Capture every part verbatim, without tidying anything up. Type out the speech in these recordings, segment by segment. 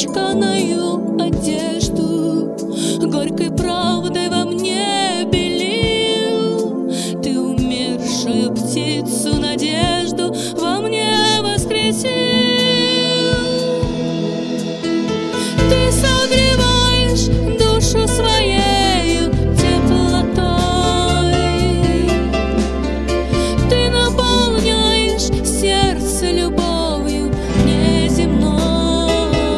испачканную одежду горькой правдой во мне белил. Ты умершую птицу надежду во мне воскресил. Ты согреваешь душу своею теплотой. Ты наполняешь сердце любовью неземной.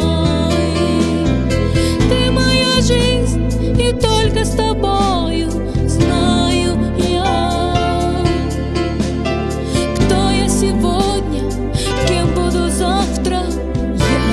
Ты моя жизнь, и только с тобою знаю я, кто я сегодня, кем буду завтра я.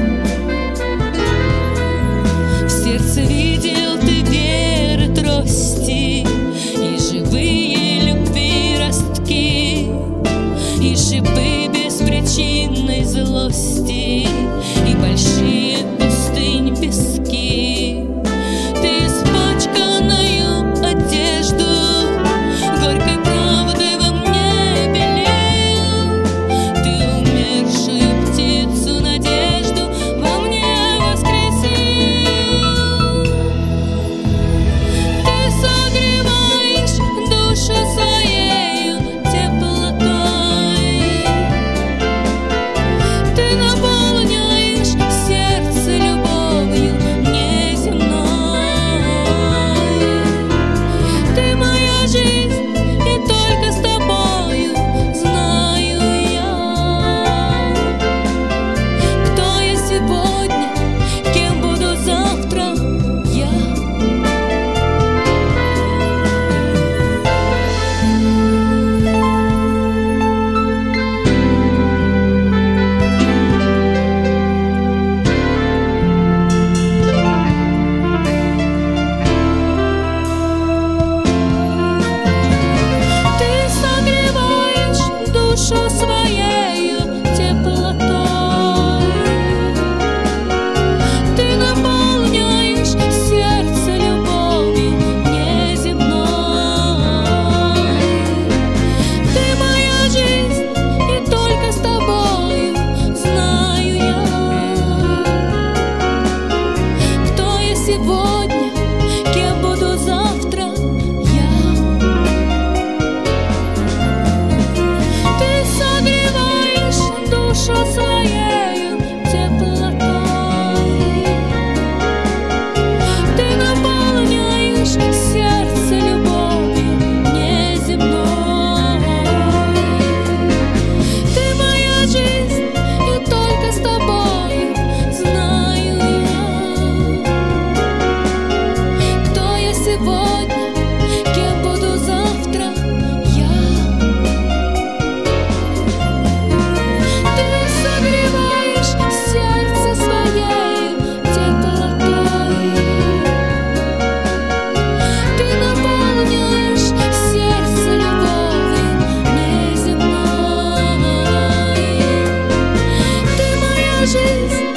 В сердце видел ты веры трости и живые любви ростки, и шипы беспричинной злости, и большие пустынь пески. Ты испачканную одежду горькой правдой во мне белил. Ты умершую птицу надежду во мне воскресил. Ты согреваешь душу своею теплотой. Ты наполняешь сердце любовью неземной. Ты моя жизнь, и только с тобою знаю я, кто я сегодня, кем буду завтра я. Ты согреваешь душу своею теплотой. Ты наполняешь сердце любовью неземной. Ты моя жизнь, и только с тобою знаю я, кто я сегодня, кем буду завтра я. Ты согреваешь душу своею теплотой. Ты наполняешь сердце любовью неземной. Ты моя жизнь, и только с тобою знаю я, кто я сегодня, кем буду завтра я. Ты согреваешь сердце своею теплотой. Ты наполняешь сердце любовью неземной. Ты моя жизнь,